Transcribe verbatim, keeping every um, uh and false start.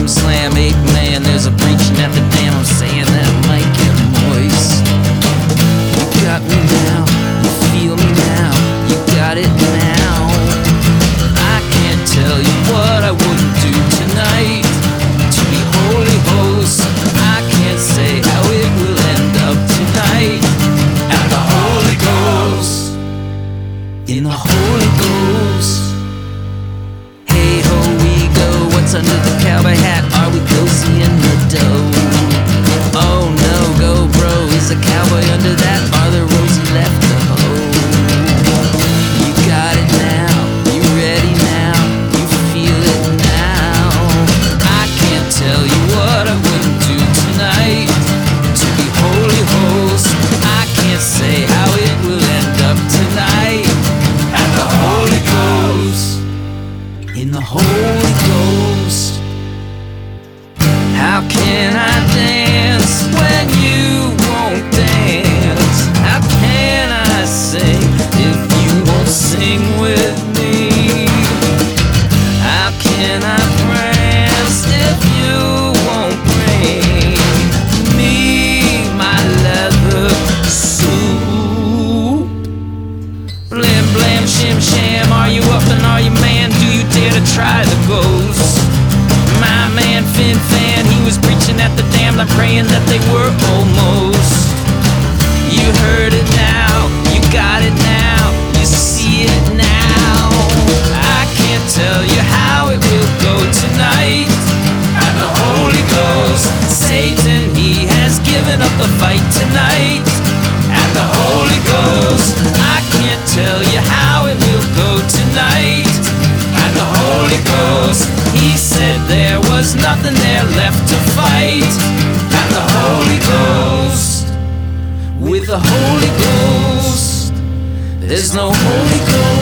slam, eight man, there's a preaching at the dam. I'm saying that might get moist. You got me now, you feel me now, you got it now. I can't tell you what I wouldn't do tonight to be holy host. I can't say how it will end up tonight at the Holy Ghost, in the Holy Ghost. Hey ho, we go. What's under the cowboy hat? Are we cozy in the dough? Oh no, go bro. Is a cowboy under that? Are there rosy left to hoe? You got it now. You ready now? You feel it now. I can't tell you what I wouldn't do tonight to be holy host. I can't say how it will end up tonight at the Holy Ghost, in the Holy Ghost. How can I dance when you won't dance? How can I sing if you won't sing with me? How can I prance if you won't bring me my leather suit? Blam blam shim sham, are you up and are you man? Do you dare to try the ghost? My man Fin Fan, he was preaching at the dam. I'm praying that they were almost. You heard it now, you got it now, you see it now. I can't tell you how it will go tonight at the Holy Ghost. Satan, he has given up the fight tonight at the Holy Ghost. I can't tell you how it will go tonight at the Holy Ghost. He said there was nothing there left to fight at the Holy Ghost. With the Holy Ghost, there's no Holy Ghost.